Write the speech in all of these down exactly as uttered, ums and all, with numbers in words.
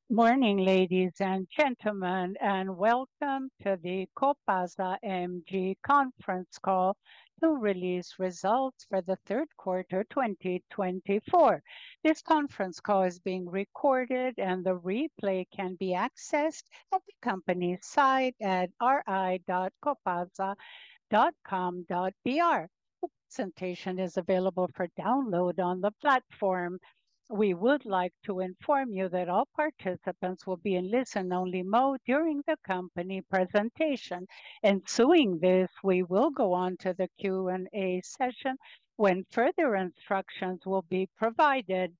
Morning, ladies and gentlemen, and welcome to the Copasa M G conference call to release results for the third quarter twenty twenty-four. This conference call is being recorded and the replay can be accessed at the company's site at r i dot copasa dot com dot b r. The presentation is available for download on the platform. We would like to inform you that all participants will be in listen-only mode during the company presentation. Ensuing this, we will go on to the Q and A session when further instructions will be provided.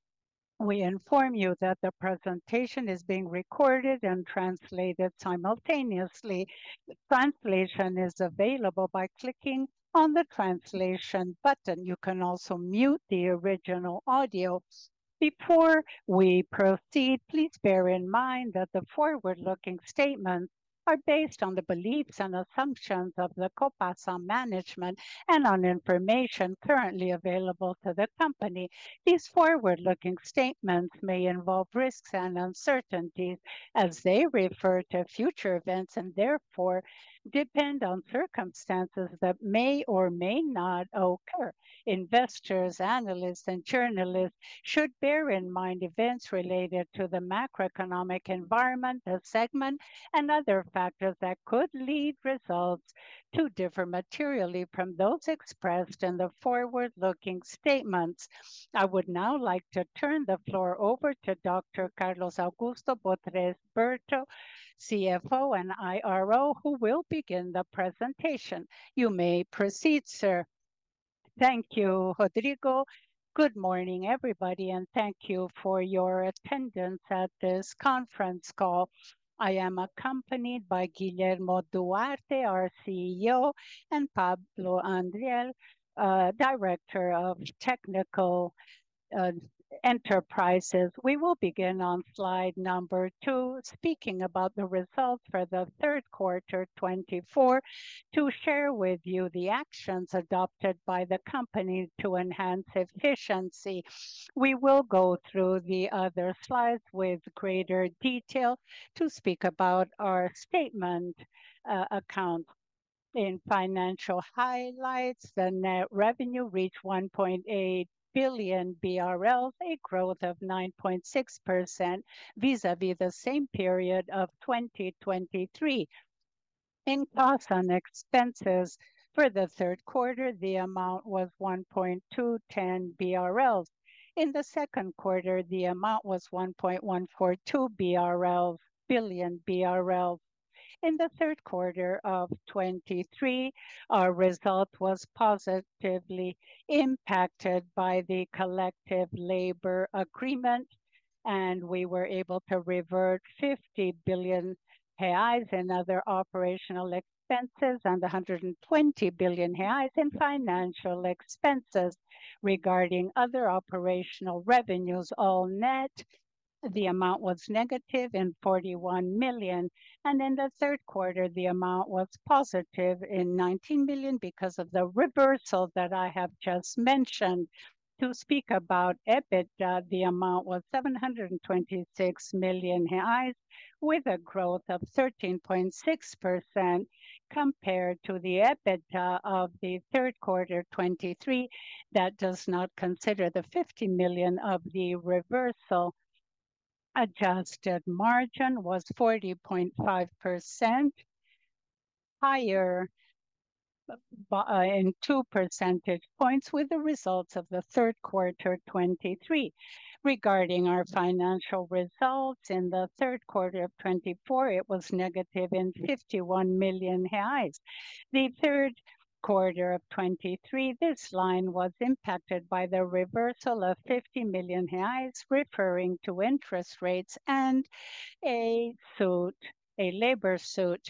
We inform you that the presentation is being recorded and translated simultaneously. The translation is available by clicking on the translation button. You can also mute the original audio. Before we proceed, please bear in mind that the forward-looking statements are based on the beliefs and assumptions of the Copasa management and on information currently available to the company. These forward-looking statements may involve risks and uncertainties as they refer to future events and therefore depend on circumstances that may or may not occur. Investors, analysts, and journalists should bear in mind events related to the macroeconomic environment, the segment, and other factors that could lead results to differ materially from those expressed in the forward-looking statements. I would now like to turn the floor over to Doctor Carlos Augusto Botres Berto, C F O and I R O, who will begin the presentation. You may proceed, sir. Thank you, Rodrigo. Good morning, everybody, and thank you for your attendance at this conference call. I am accompanied by Guillermo Duarte, our C E O, and Pablo Andriel, uh, Director of Technical uh, Enterprises. We will begin on slide number two, speaking about the results for the third quarter twenty-four, to share with you the actions adopted by the company to enhance efficiency. We will go through the other slides with greater detail to speak about our statement uh, account. In financial highlights, the net revenue reached one point eight billion B R L, a growth of nine point six percent vis-à-vis the same period of twenty twenty-three. In costs and expenses for the third quarter, the amount was one point two one zero B R L. In the second quarter, the amount was one point one four two B R L, billion B R L. In the third quarter of twenty-three, our result was positively impacted by the collective labor agreement, and we were able to revert fifty billion reais in other operational expenses and one hundred twenty billion reais in financial expenses. Regarding other operational revenues, all net, the amount was negative in forty-one million, and in the third quarter, the amount was positive in nineteen million because of the reversal that I have just mentioned. To speak about EBITDA, the amount was seven hundred twenty-six million reais, with a growth of thirteen point six percent compared to the EBITDA of the third quarter twenty-three. That does not consider the fifty million of the reversal. Adjusted margin was forty point five percent, higher by, in two percentage points with the results of the third quarter twenty-three. Regarding our financial results in the third quarter of twenty-four, it was negative in fifty-one million reais. The third quarter of twenty-three, this line was impacted by the reversal of fifty million reais, referring to interest rates and a suit, a labor suit.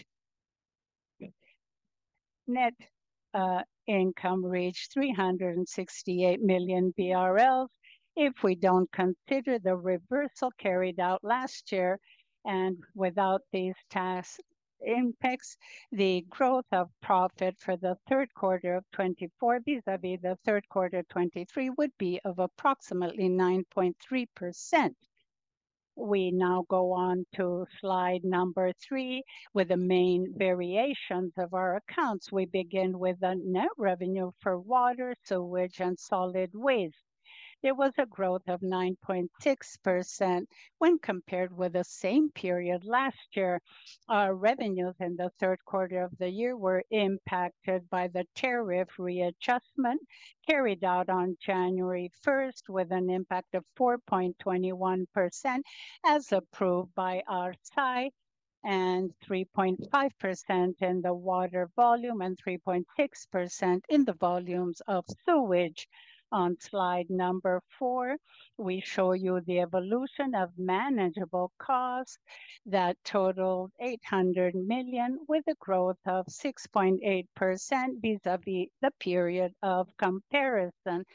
Net uh, income reached three hundred sixty-eight million B R L. If we don't consider the reversal carried out last year and without these tax impacts, the growth of profit for the third quarter of twenty-four vis-à-vis the third quarter twenty-three would be of approximately nine point three percent. We now go on to slide number three with the main variations of our accounts. We begin with the net revenue for water, sewage, and solid waste. There was a growth of nine point six percent when compared with the same period last year. Our revenues in the third quarter of the year were impacted by the tariff readjustment carried out on January first with an impact of four point two one percent as approved by our S A I and three point five percent in the water volume and three point six percent in the volumes of sewage. On slide number four, we show you the evolution of manageable costs that totaled eight hundred million with a growth of six point eight percent vis-à-vis the period of comparison.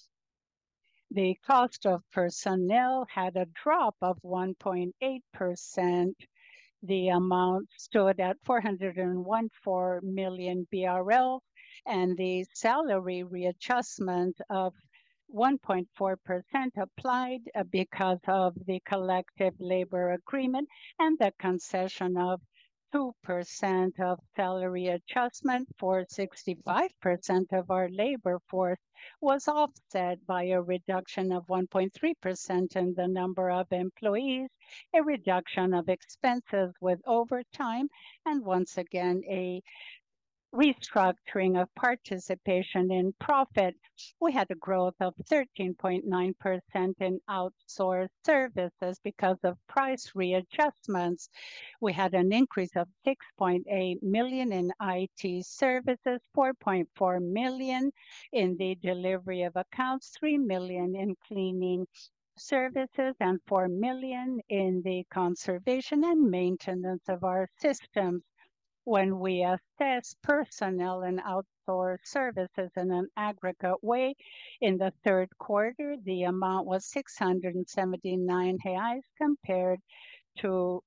The cost of personnel had a drop of one point eight percent. The amount stood at four hundred fourteen million B R L, and the salary readjustment of one point four percent applied uh, because of the collective labor agreement and the concession of two percent of salary adjustment for sixty-five percent of our labor force was offset by a reduction of one point three percent in the number of employees, a reduction of expenses with overtime, and once again a restructuring of participation in profit. We had a growth of thirteen point nine percent in outsourced services because of price readjustments. We had an increase of six point eight million in I T services, four point four million in the delivery of accounts, three million in cleaning services, and four million in the conservation and maintenance of our systems. When we assess personnel and outsourced services in an aggregate way, in the third quarter, the amount was six hundred seventy-nine reais compared to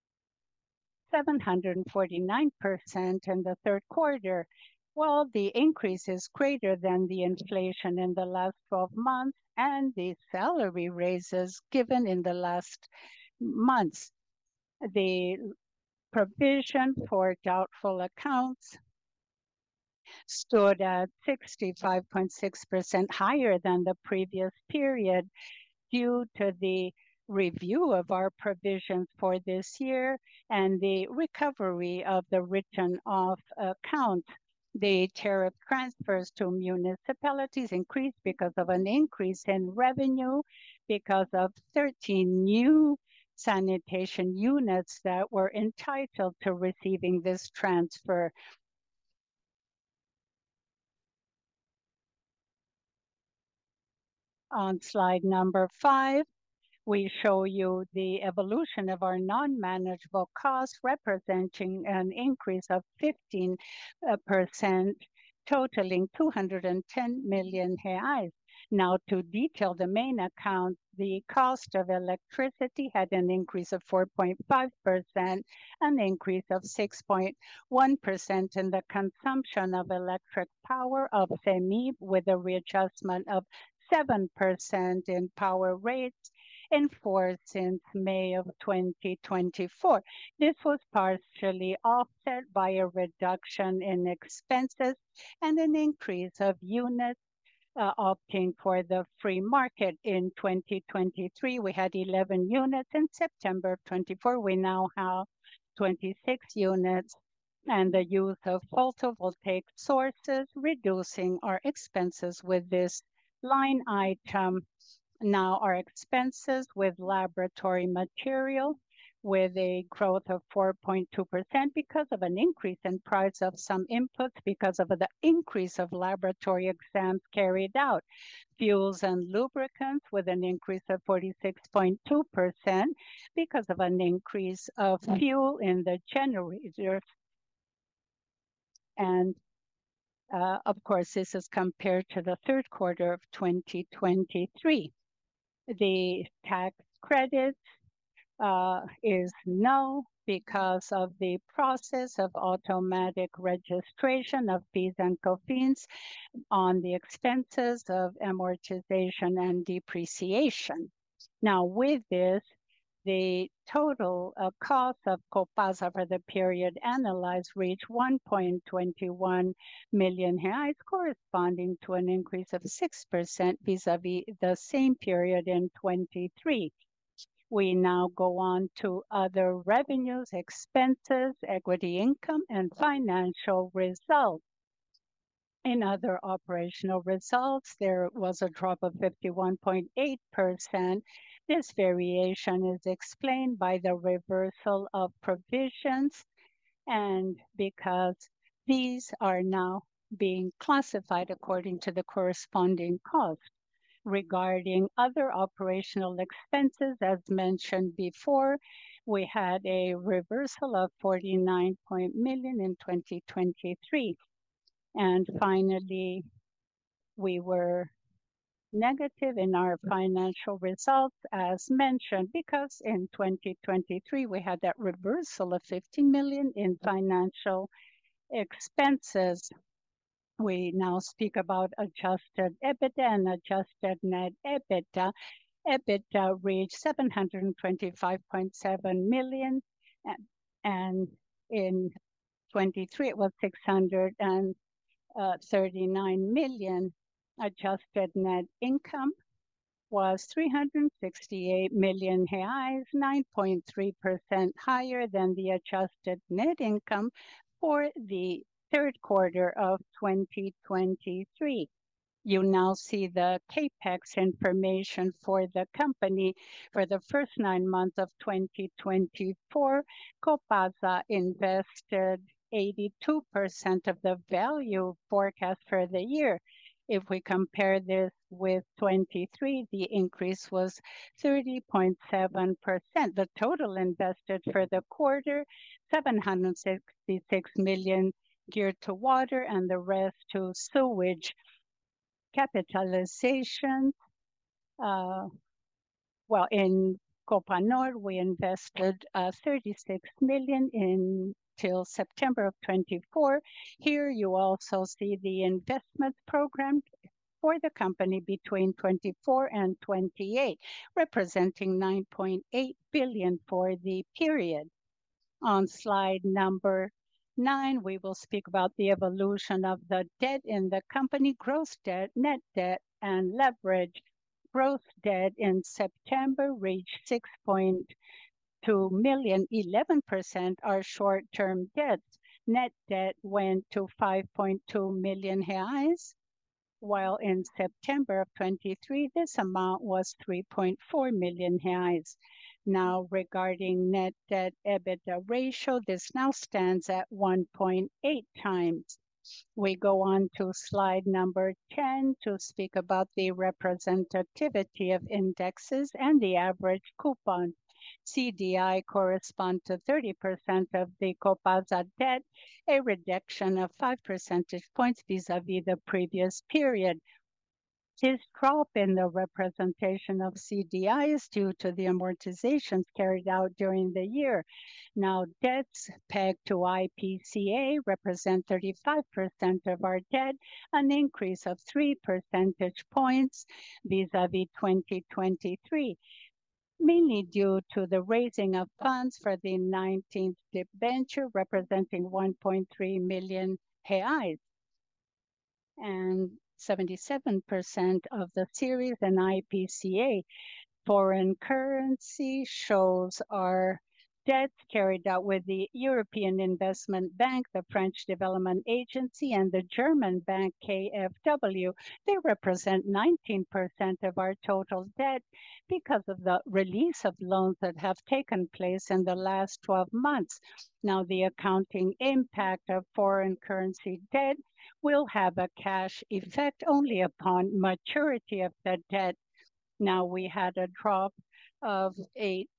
seven hundred forty-nine percent in the third quarter. Well, the increase is greater than the inflation in the last twelve months and the salary raises given in the last months. The provision for doubtful accounts stood at sixty-five point six percent higher than the previous period due to the review of our provisions for this year and the recovery of the written off account. The tariff transfers to municipalities increased because of an increase in revenue because of thirteen new sanitation units that were entitled to receiving this transfer. On slide number five, we show you the evolution of our non-manageable costs, representing an increase of fifteen percent, totaling two hundred ten million reais. Now, to detail the main account, the cost of electricity had an increase of four point five percent, an increase of six point one percent in the consumption of electric power of CEMIG, with a readjustment of seven percent in power rates in force since May of twenty twenty-four. This was partially offset by a reduction in expenses and an increase of units uh, opting for the free market. In twenty twenty-three, we had eleven units. In September of twenty-four, we now have twenty-six units, and the use of photovoltaic sources, reducing our expenses with this line item. Now our expenses with laboratory material with a growth of four point two percent because of an increase in price of some inputs because of the increase of laboratory exams carried out. Fuels and lubricants with an increase of forty-six point two percent because of an increase of fuel in the generators. And uh, of course, this is compared to the third quarter of twenty twenty-three. The tax credit uh, is null because of the process of automatic registration of fees and cofins on the expenses of amortization and depreciation. Now, with this, the total uh, cost of Copasa for the period analyzed reached one point two one million reais, corresponding to an increase of six percent vis-à-vis the same period in twenty-three. We now go on to other revenues, expenses, equity income, and financial results. In other operational results, there was a drop of fifty-one point eight percent. This variation is explained by the reversal of provisions, and because these are now being classified according to the corresponding cost. Regarding other operational expenses, as mentioned before, we had a reversal of forty-nine million in twenty twenty-three. And finally, we were negative in our financial results, as mentioned, because in twenty twenty-three we had that reversal of fifteen million in financial expenses. We now speak about adjusted EBITDA and adjusted net EBITDA. EBITDA reached seven hundred twenty-five point seven million, and in twenty-three it was six hundred thirty-nine million. Adjusted net income was three hundred sixty-eight million reais, nine point three percent higher than the adjusted net income for the third quarter of twenty twenty-three. You now see the CapEx information for the company. For the first nine months of twenty twenty-four, Copasa invested eighty-two percent of the value forecast for the year. If we compare this with twenty-three, the increase was thirty point seven percent. The total invested for the quarter, seven hundred sixty-six million geared to water and the rest to sewage. Capitalization, uh, well, in Copanor, we invested uh, thirty-six million in till September of twenty-four. Here you also see the investment program for the company between twenty-four and twenty-eight, representing nine point eight billion for the period. On slide number nine, we will speak about the evolution of the debt in the company, gross debt, net debt, and leverage. Gross debt in September reached six point two million, eleven percent are short-term debts. Net debt went to five point two million reais, while in September of twenty-three, this amount was three point four million reais. Now, regarding net debt EBITDA ratio, this now stands at one point eight times. We go on to slide number ten to speak about the representativity of indexes and the average coupon. C D I correspond to thirty percent of the Copasa debt, a reduction of five percentage points vis-à-vis the previous period. This drop in the representation of C D I is due to the amortizations carried out during the year. Now, debts pegged to I P C A represent thirty-five percent of our debt, an increase of three percentage points vis-à-vis twenty twenty-three, mainly due to the raising of funds for the nineteenth debenture, representing one point three million reais. And seventy-seven percent of the series and I P C A. Foreign currency shows our debts carried out with the European Investment Bank, the French Development Agency, and the German bank K f W. They represent nineteen percent of our total debt because of the release of loans that have taken place in the last twelve months. Now, the accounting impact of foreign currency debt will have a cash effect only upon maturity of the debt. Now, we had a drop of eight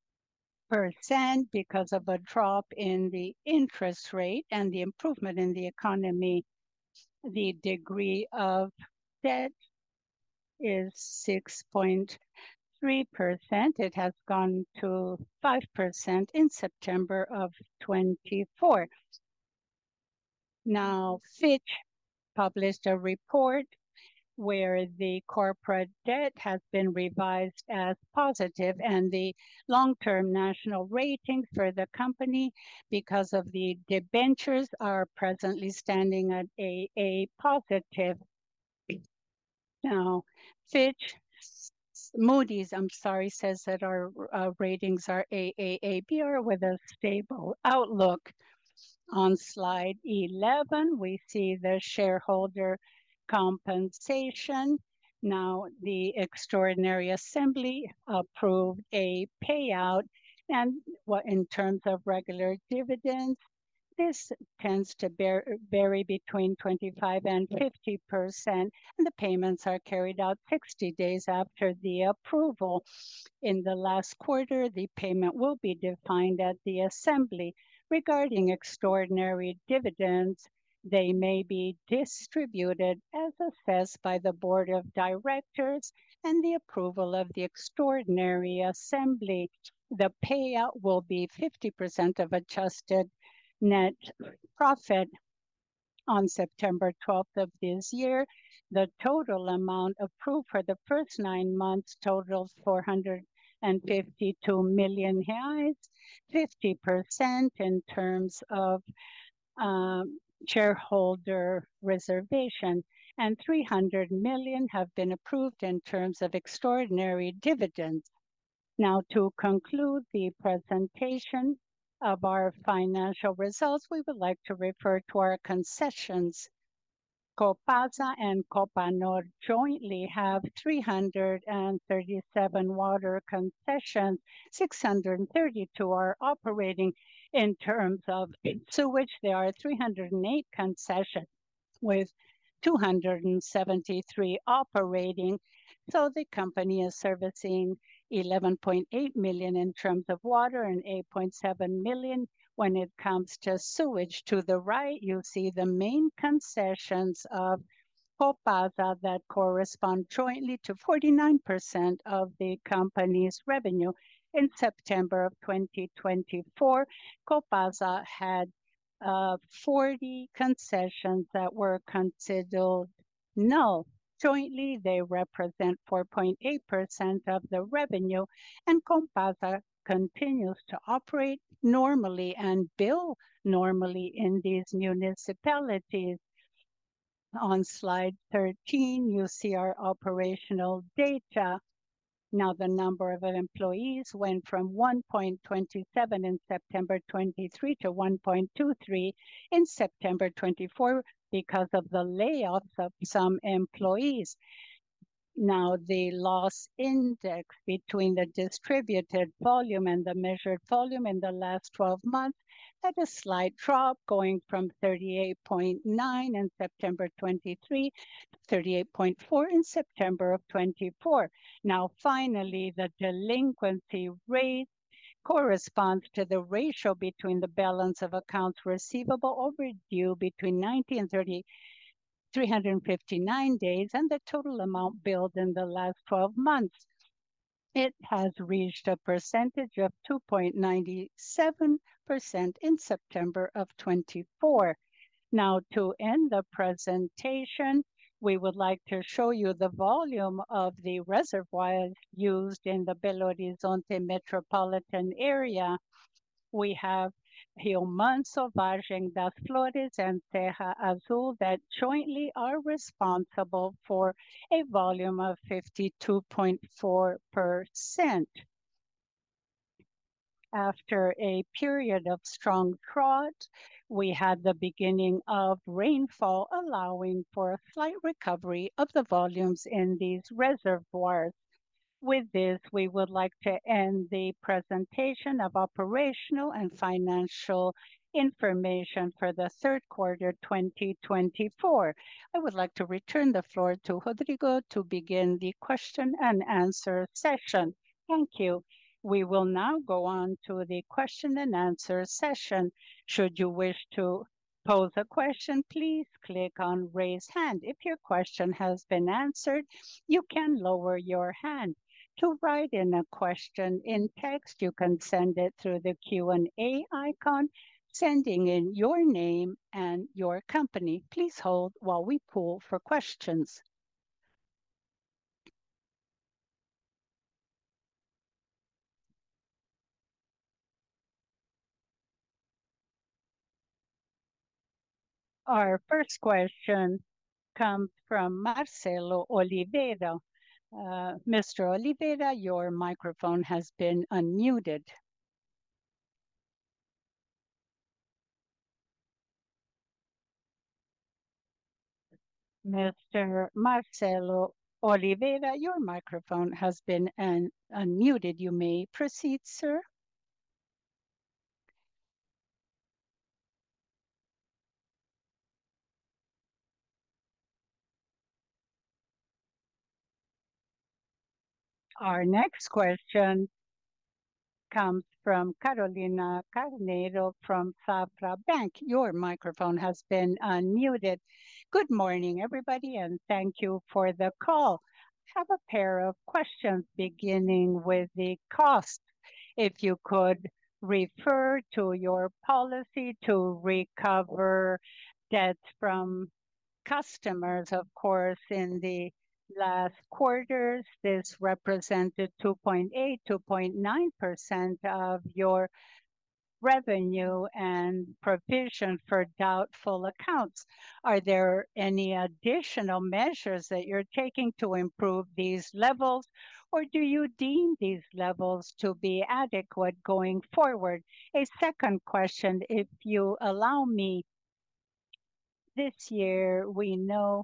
percent because of a drop in the interest rate and the improvement in the economy. The degree of debt is six point three percent. It has gone to five percent in September of twenty-four. Now, Fitch published a report where the corporate debt has been revised as positive, and the long-term national ratings for the company, because of the debentures, are presently standing at A A positive. Now, Fitch, Moody's, I'm sorry, says that our uh, ratings are A A A B R with a stable outlook. On slide eleven, we see the shareholder compensation. Now, the extraordinary assembly approved a payout, and what in terms of regular dividends, this tends to bear, vary between twenty-five and fifty percent, and the payments are carried out sixty days after the approval. In the last quarter, the payment will be defined at the assembly. Regarding extraordinary dividends, they may be distributed as assessed by the board of directors and the approval of the extraordinary assembly. The payout will be fifty percent of adjusted net profit. On September twelfth of this year, the total amount approved for the first nine months totaled four hundred fifty-two million reais, fifty percent in terms of um, shareholder reservation, and three hundred million have been approved in terms of extraordinary dividends. Now, to conclude the presentation of our financial results, we would like to refer to our concessions. Copasa and Copanor jointly have three hundred thirty-seven water concessions, six hundred thirty-two are operating. In terms of sewage, there are three hundred eight concessions with two hundred seventy-three operating. So the company is servicing eleven point eight million in terms of water and eight point seven million when it comes to sewage. To the right, you see the main concessions of Copasa that correspond jointly to forty-nine percent of the company's revenue. In September of twenty twenty-four, Copasa had uh, forty concessions that were considered null. Jointly, they represent four point eight percent of the revenue, and Copasa continues to operate normally and bill normally in these municipalities. On slide thirteen, you see our operational data. Now, the number of employees went from one point two seven in September twenty-three to one point two three in September twenty-four because of the layoffs of some employees. Now, the loss index between the distributed volume and the measured volume in the last twelve months had a slight drop, going from thirty-eight point nine in September twenty-three to thirty-eight point four in September of twenty-four. Now, finally, the delinquency rate corresponds to the ratio between the balance of accounts receivable overdue between ninety and thirty three hundred fifty-nine days and the total amount billed in the last twelve months. It has reached a percentage of two point nine seven percent in September of twenty-four. Now, to end the presentation, we would like to show you the volume of the reservoirs used in the Belo Horizonte metropolitan area. We have Rio Manso, Vargem das Flores, and Serra Azul that jointly are responsible for a volume of fifty-two point four percent. After a period of strong drought, we had the beginning of rainfall, allowing for a slight recovery of the volumes in these reservoirs. With this, we would like to end the presentation of operational and financial information for the third quarter twenty twenty-four. I would like to return the floor to Rodrigo to begin the question and answer session. Thank you. We will now go on to the question and answer session. Should you wish to pose a question, please click on raise hand. If your question has been answered, you can lower your hand. To write in a question in text, you can send it through the Q and A icon, sending in your name and your company. Please hold while we poll for questions. Our first question comes from Marcelo Oliveira. Uh, Mister Oliveira, your microphone has been unmuted. Mister Marcelo Oliveira, your microphone has been un unmuted. You may proceed, sir. Our next question comes from Carolina Carneiro from Safra Bank. Your microphone has been unmuted. Good morning, everybody, and thank you for the call. I have a pair of questions beginning with the cost. If you could refer to your policy to recover debts from customers, of course, in the last quarters, this represented two point eight, two point nine percent of your revenue and provision for doubtful accounts. Are there any additional measures that you're taking to improve these levels, or do you deem these levels to be adequate going forward? A second question, if you allow me, this year we know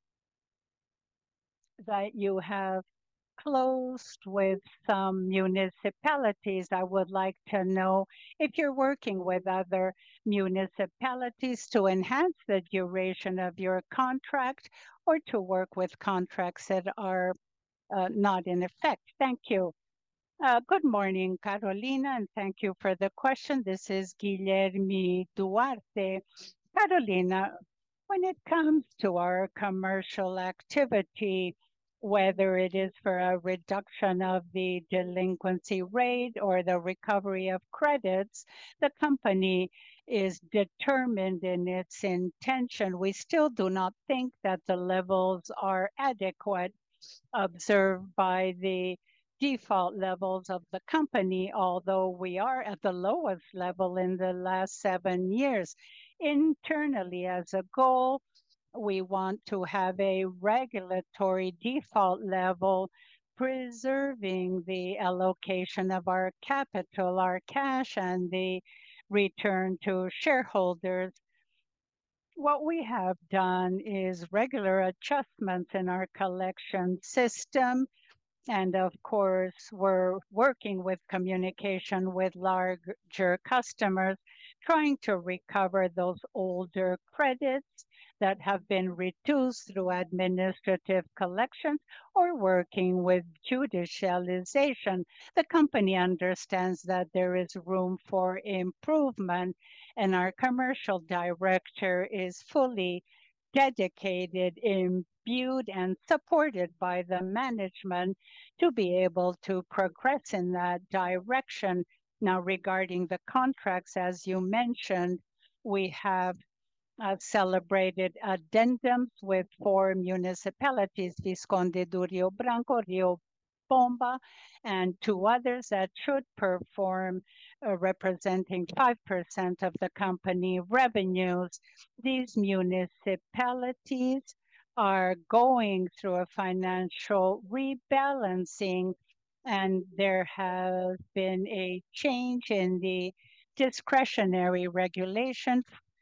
that you have closed with some municipalities. I would like to know if you're working with other municipalities to enhance the duration of your contract or to work with contracts that are uh, not in effect. Thank you. Uh, good morning, Carolina, and thank you for the question. This is Guilherme Duarte. Carolina, when it comes to our commercial activity, whether it is for a reduction of the delinquency rate or the recovery of credits, the company is determined in its intention. We still do not think that the levels are adequate observed by the default levels of the company, although we are at the lowest level in the last seven years. Internally, as a goal, we want to have a regulatory default level, preserving the allocation of our capital, our cash, and the return to shareholders. What we have done is regular adjustments in our collection system, and of course, we're working with communication with larger customers, trying to recover those older credits that have been reduced through administrative collections or working with judicialization. The company understands that there is room for improvement, and our commercial director is fully dedicated, imbued, and supported by the management to be able to progress in that direction. Now, regarding the contracts, as you mentioned, we have uh, celebrated addendums with four municipalities, Visconde do Rio Branco, Rio Pomba, and two others that should perform, uh, representing five percent of the company revenues. These municipalities are going through a financial rebalancing, and there has been a change in the discretionary regulation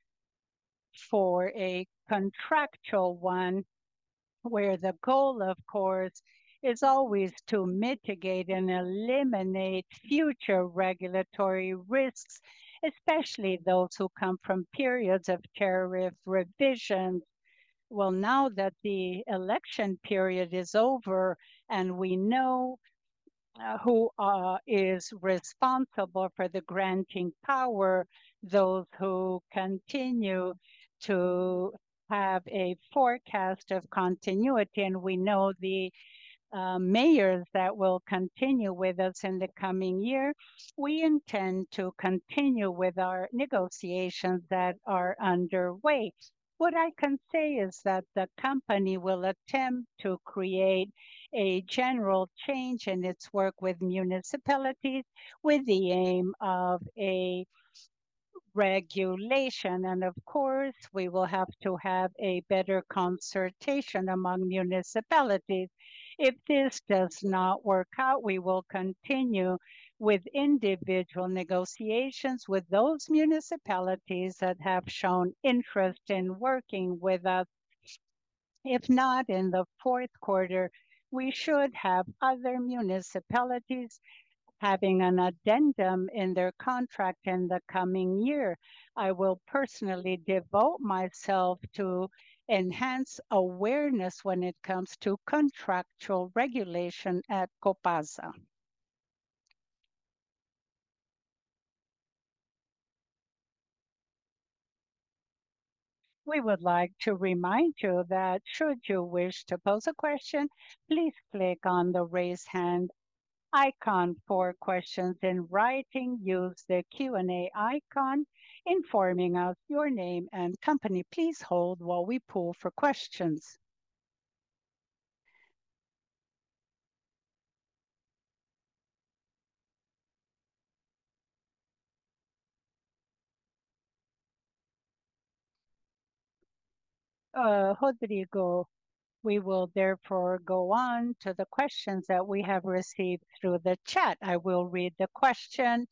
for a contractual one, where the goal, of course, is always to mitigate and eliminate future regulatory risks, especially those who come from periods of tariff revisions. Well, now that the election period is over and we know uh, who uh, is responsible for the granting power, those who continue to have a forecast of continuity, and we know the uh, mayors that will continue with us in the coming year. We intend to continue with our negotiations that are underway. What I can say is that the company will attempt to create a general change in its work with municipalities with the aim of a regulation. And of course, we will have to have a better consultation among municipalities. If this does not work out, we will continue with individual negotiations with those municipalities that have shown interest in working with us. If not in the fourth quarter, we should have other municipalities having an addendum in their contract in the coming year. I will personally devote myself to enhance awareness when it comes to contractual regulation at Copasa. We would like to remind you that should you wish to pose a question, please click on the raise hand icon. For questions in writing. Use the Q and A icon informing us your name and company. Please hold while we pull for questions. Uh, Rodrigo, we will therefore go on to the questions that we have received through the chat. I will read the question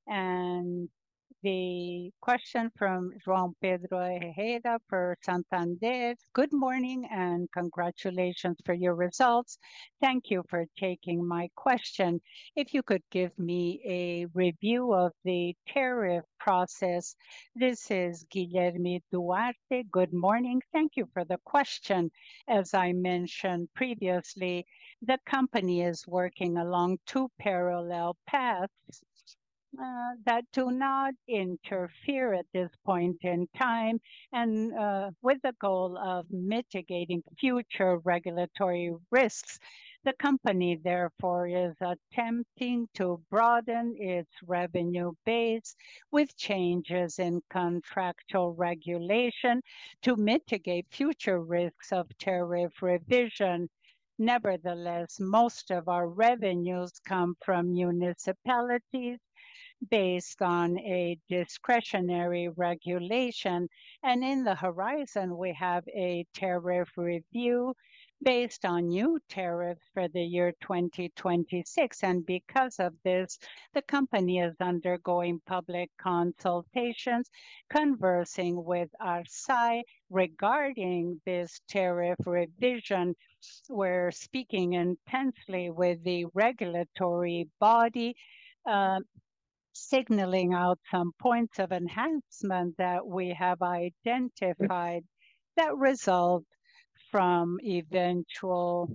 and the question from João Pedro Herrera for Santander. Good morning and congratulations for your results. Thank you for taking my question. If you could give me a review of the tariff process. This is Guilherme Duarte. Good morning. Thank you for the question. As I mentioned previously, the company is working along two parallel paths uh, that do not interfere at this point in time, and uh, with the goal of mitigating future regulatory risks. The company, therefore, is attempting to broaden its revenue base with changes in contractual regulation to mitigate future risks of tariff revision. Nevertheless, most of our revenues come from municipalities based on a discretionary regulation. And in the horizon, we have a tariff review based on new tariffs for the year twenty twenty-six. And because of this, the company is undergoing public consultations, conversing with our S A I regarding this tariff revision. We're speaking intensely with the regulatory body. Uh, Signaling out some points of enhancement that we have identified that result from eventual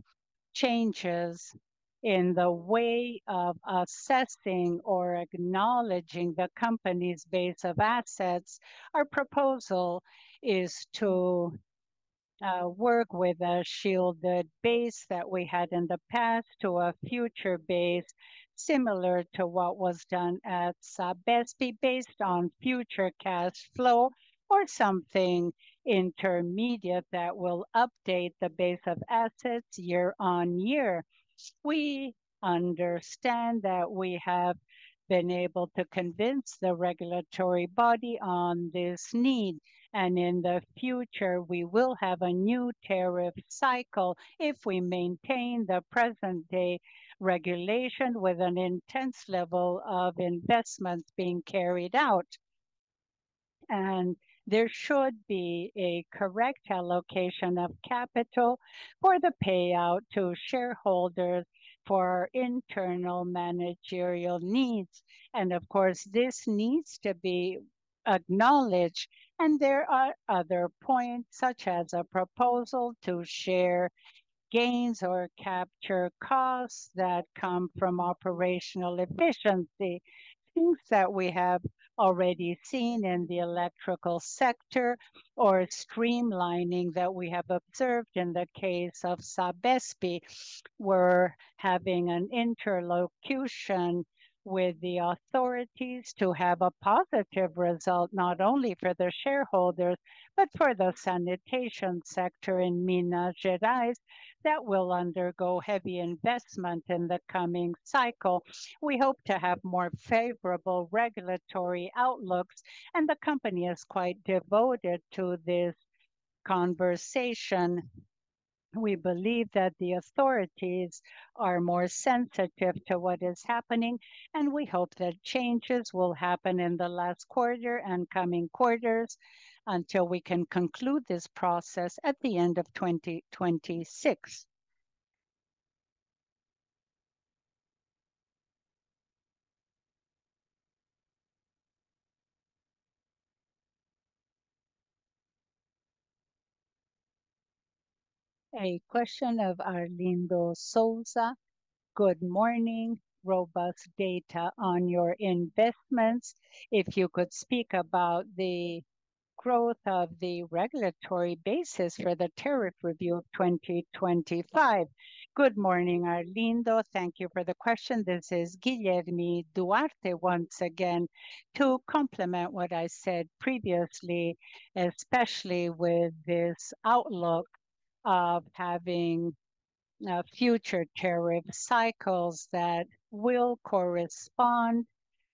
changes in the way of assessing or acknowledging the company's base of assets. Our proposal is to uh, work with a shielded base that we had in the past to a future base similar to what was done at Sabesp based on future cash flow or something intermediate that will update the base of assets year on year. We understand that we have been able to convince the regulatory body on this need, and in the future, we will have a new tariff cycle if we maintain the present day regulation with an intense level of investments being carried out. And there should be a correct allocation of capital for the payout to shareholders for internal managerial needs. And of course, this needs to be acknowledged. And there are other points, such as a proposal to share gains or capture costs that come from operational efficiency, things that we have already seen in the electrical sector, or streamlining that we have observed in the case of Sabesp. We're having an interlocution with the authorities to have a positive result, not only for the shareholders, but for the sanitation sector in Minas Gerais that will undergo heavy investment in the coming cycle. We hope to have more favorable regulatory outlooks, and the company is quite devoted to this conversation. We believe that the authorities are more sensitive to what is happening, and we hope that changes will happen in the last quarter and coming quarters until we can conclude this process at the end of twenty twenty-six. A question of Arlindo Souza. Good morning. Robust data on your investments. If you could speak about the growth of the regulatory basis for the tariff review of twenty twenty-five. Good morning, Arlindo. Thank you for the question. This is Guilherme Duarte once again to complement what I said previously, especially with this outlook of having uh, future tariff cycles that will correspond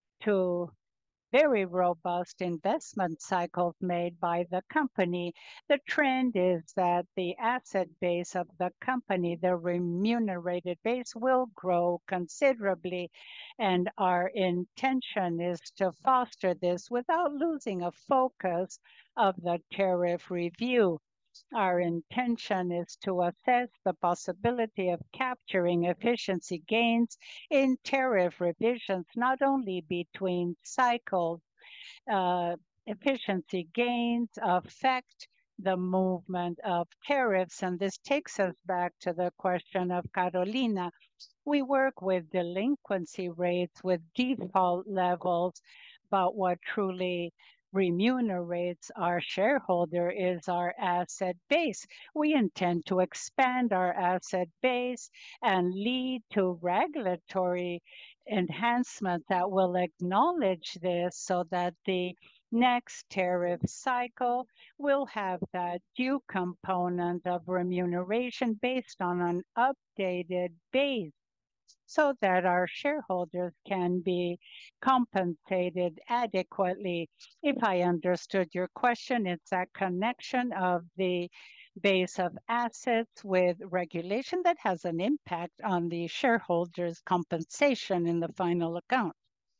to very robust investment cycles made by the company. The trend is that the asset base of the company, the remunerated base, will grow considerably, and our intention is to foster this without losing a focus of the tariff review. Our intention is to assess the possibility of capturing efficiency gains in tariff revisions, not only between cycles. Uh, efficiency gains affect the movement of tariffs, and this takes us back to the question of Carolina. We work with delinquency rates, with default levels, but what truly remunerates our shareholder is our asset base. We intend to expand our asset base and lead to regulatory enhancement that will acknowledge this so that the next tariff cycle will have that due component of remuneration based on an updated base so that our shareholders can be compensated adequately. If I understood your question, it's that connection of the base of assets with regulation that has an impact on the shareholders' compensation in the final account.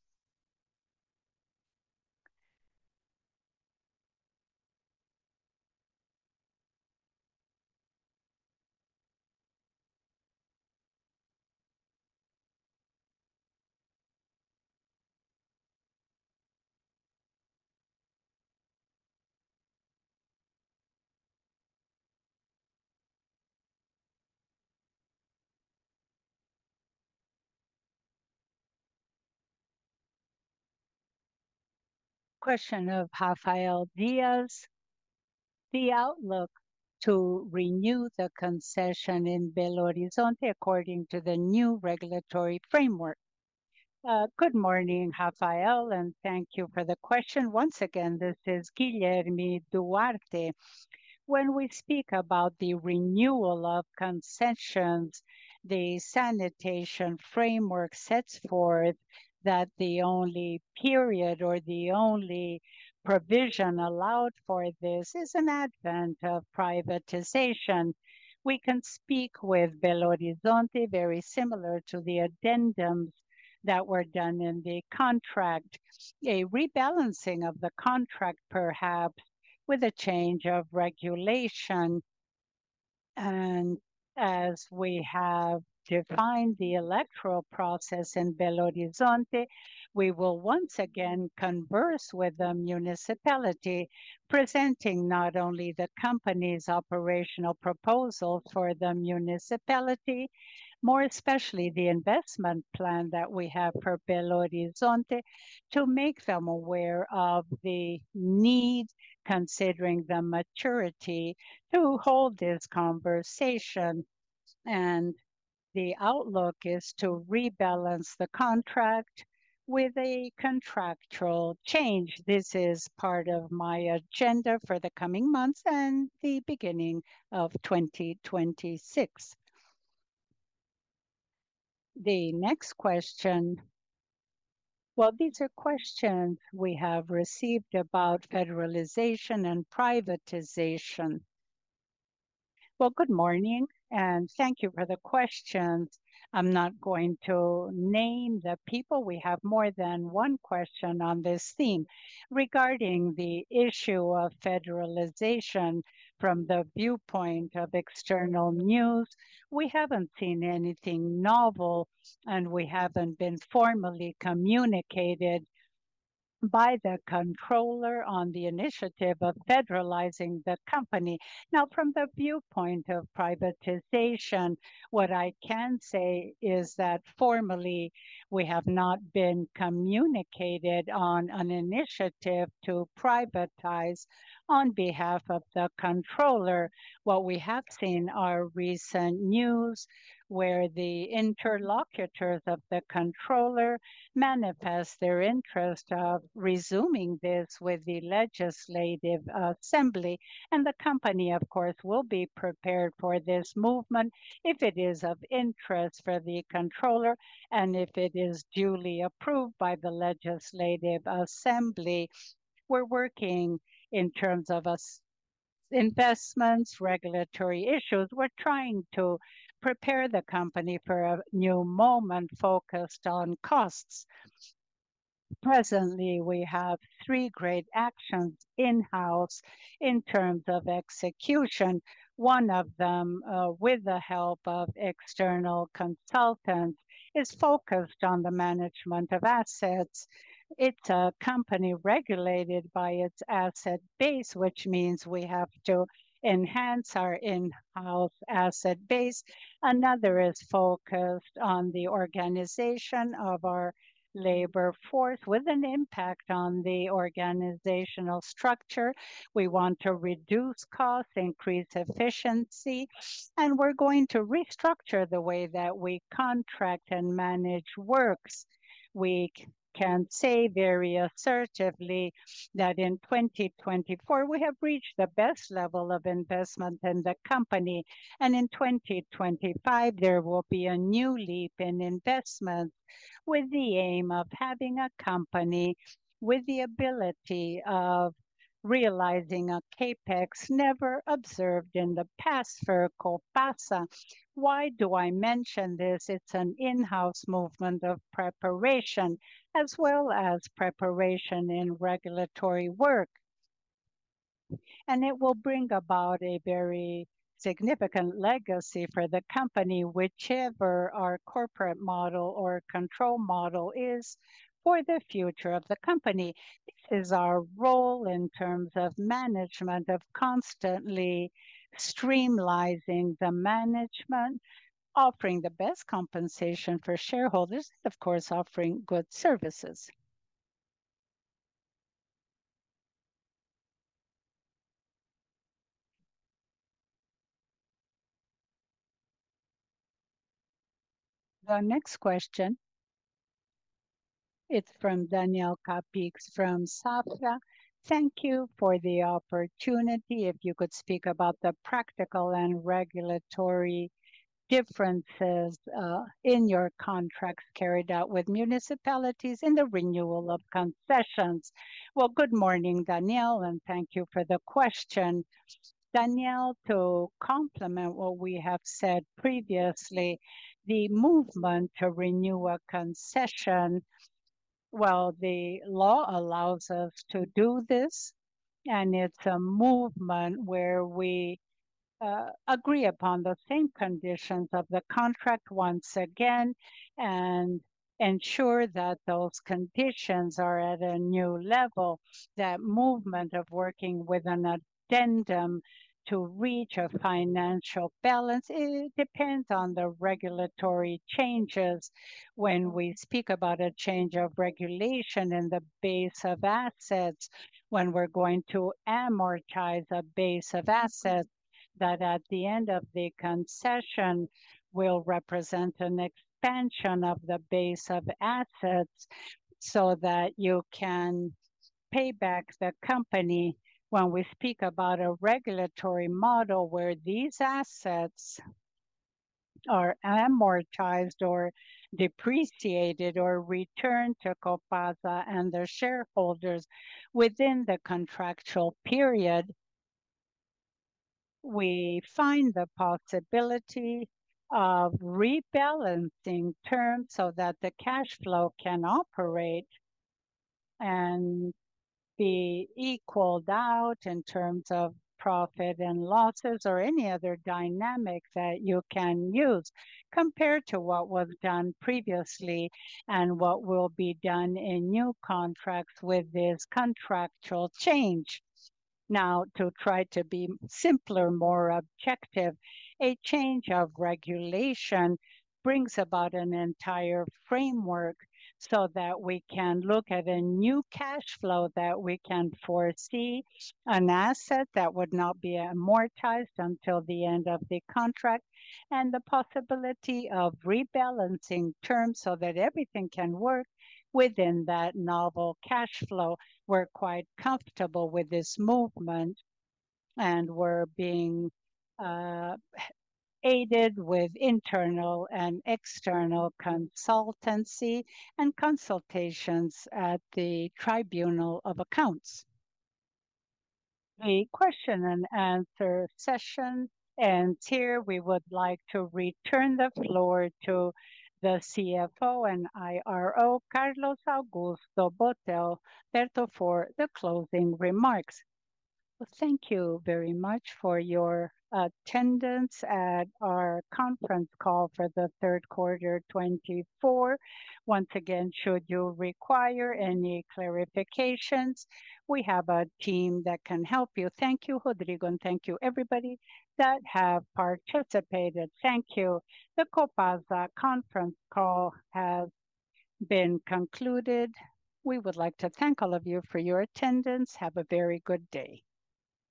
Question of Rafael Diaz. The outlook to renew the concession in Belo Horizonte according to the new regulatory framework. Uh, good morning, Rafael, and thank you for the question. Once again, this is Guilherme Duarte. When we speak about the renewal of concessions, the sanitation framework sets forth that the only period or the only provision allowed for this is an advent of privatization. We can speak with Belo Horizonte very similar to the addendums that were done in the contract, a rebalancing of the contract perhaps with a change of regulation. And as we have defined the electoral process in Belo Horizonte, we will once again converse with the municipality, presenting not only the company's operational proposals for the municipality, more especially the investment plan that we have for Belo Horizonte, to make them aware of the need, considering the maturity, to hold this conversation. And the outlook is to rebalance the contract with a contractual change. This is part of my agenda for the coming months and the beginning of twenty twenty-six. The next question. Well, these are questions we have received about federalization and privatization. Well, good morning, and thank you for the questions. I'm not going to name the people. We have more than one question on this theme. Regarding the issue of federalization from the viewpoint of external news, we haven't seen anything novel, and we haven't been formally communicated by the controller on the initiative of federalizing the company. Now, from the viewpoint of privatization, what I can say is that formally we have not been communicated on an initiative to privatize on behalf of the controller. What we have seen are recent news where the interlocutors of the controller manifest their interest of resuming this with the legislative assembly. And the company, of course, will be prepared for this movement if it is of interest for the controller and if it is duly approved by the legislative assembly. We're working in terms of us investments, regulatory issues. We're trying to prepare the company for a new moment focused on costs. Presently, we have three great actions in-house in terms of execution. One of them, uh, with the help of external consultants, is focused on the management of assets. It's a company regulated by its asset base, which means we have to enhance our in-house asset base. Another is focused on the organization of our labor force with an impact on the organizational structure. We want to reduce costs, increase efficiency, and we're going to restructure the way that we contract and manage works. We can say very assertively that in twenty twenty-four we have reached the best level of investment in the company, and in twenty twenty-five there will be a new leap in investment with the aim of having a company with the ability of realizing a capex never observed in the past for Copasa. Why do I mention this? It's an in-house movement of preparation as well as preparation in regulatory work, and it will bring about a very significant legacy for the company, whichever our corporate model or control model is for the future of the company. This is our role in terms of management, of constantly streamlining the management, offering the best compensation for shareholders, and of course, offering good services. The next question, it's from Daniel Capix from Safra. Thank you for the opportunity. If you could speak about the practical and regulatory differences uh, in your contracts carried out with municipalities in the renewal of concessions. Well, good morning, Daniel, and thank you for the question. Daniel, to complement what we have said previously, the movement to renew a concession, well, the law allows us to do this, and it's a movement where we uh, agree upon the same conditions of the contract once again and ensure that those conditions are at a new level. That movement of working with an addendum to reach a financial balance, it depends on the regulatory changes. When we speak about a change of regulation in the base of assets, when we're going to amortize a base of assets, that at the end of the concession will represent an expansion of the base of assets. so that you can pay back the company. When we speak about a regulatory model where these assets are amortized or depreciated or returned to Copasa and their shareholders within the contractual period, we find the possibility of rebalancing terms so that the cash flow can operate and be equaled out in terms of profit and losses or any other dynamic that you can use compared to what was done previously and what will be done in new contracts with this contractual change. Now, to try to be simpler, more objective, a change of regulation brings about an entire framework so that we can look at a new cash flow that we can foresee, an asset that would not be amortized until the end of the contract, and the possibility of rebalancing terms so that everything can work within that novel cash flow. We're quite comfortable with this movement, and we're being uh, aided with internal and external consultancy and consultations at the Tribunal of Accounts. The question and answer session ends here. We would like to return the floor to the C F O and I R O, Carlos Augusto Botel Berto, for the closing remarks. Well, thank you very much for your attendance at our conference call for the third quarter twenty-four. Once again, should you require any clarifications, we have a team that can help you. Thank you, Rodrigo, and thank you, everybody that have participated. Thank you. The Copasa conference call has been concluded. We would like to thank all of you for your attendance. Have a very good day.